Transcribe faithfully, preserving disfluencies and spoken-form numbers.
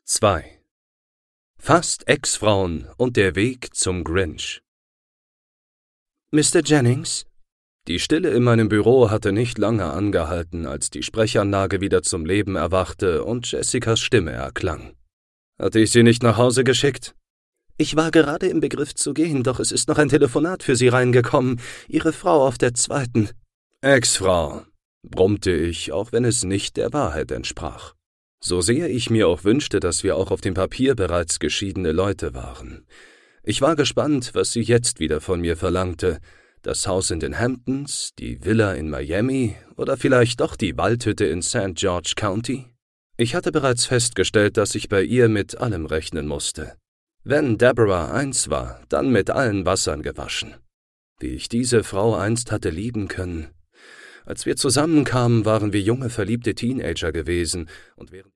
zwei. Fast Ex-Frauen und der Weg zum Grinch. Mister Jennings? Die Stille in meinem Büro hatte nicht lange angehalten, als die Sprechanlage wieder zum Leben erwachte und Jessicas Stimme erklang. Hatte ich Sie nicht nach Hause geschickt? Ich war gerade im Begriff zu gehen, doch es ist noch ein Telefonat für Sie reingekommen. Ihre Frau auf der zweiten. Ex-Frau, brummte ich, auch wenn es nicht der Wahrheit entsprach. So sehr ich mir auch wünschte, dass wir auch auf dem Papier bereits geschiedene Leute waren. Ich war gespannt, was sie jetzt wieder von mir verlangte. Das Haus in den Hamptons, die Villa in Miami oder vielleicht doch die Waldhütte in Sankt George County? Ich hatte bereits festgestellt, dass ich bei ihr mit allem rechnen musste. Wenn Deborah eins war, dann mit allen Wassern gewaschen. Wie ich diese Frau einst hatte lieben können. Als wir zusammenkamen, waren wir junge, verliebte Teenager gewesen und während